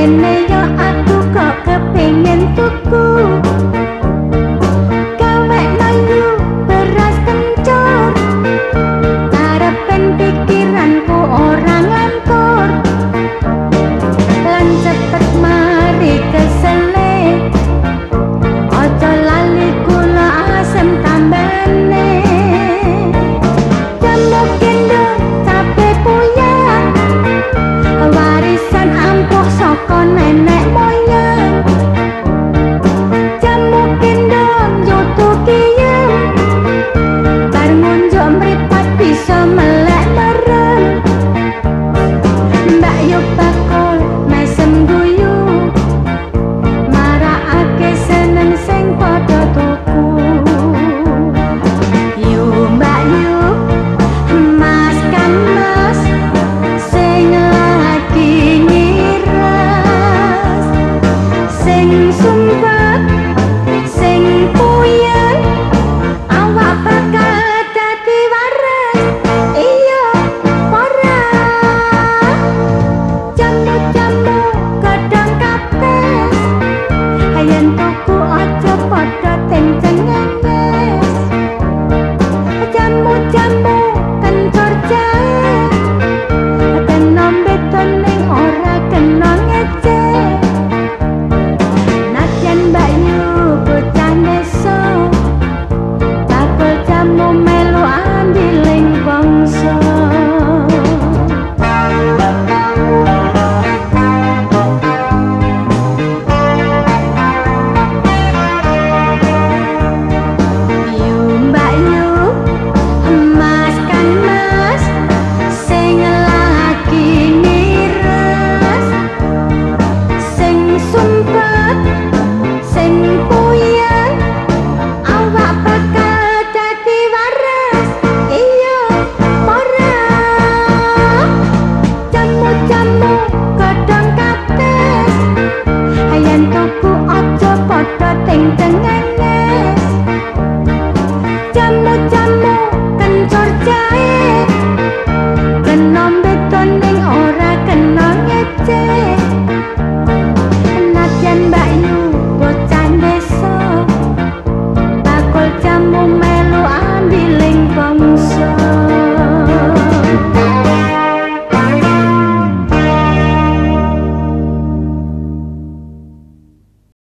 kene yo aku kok kepengin tuku gawe noyu beras kencur karepen pikiranku ora ngantur lan cepet mari kesele aja lali gula asem tambane jamu kendo tape puyang warisan ampuh saka nenek moyang jamu kendo nyoto kiyem bar ngunjuk mripat bisa melek merem mbak yo bakul mesem guyu marakake seneng sing padha tuku yu mbak yu mas kamas sing lagi ngiras sing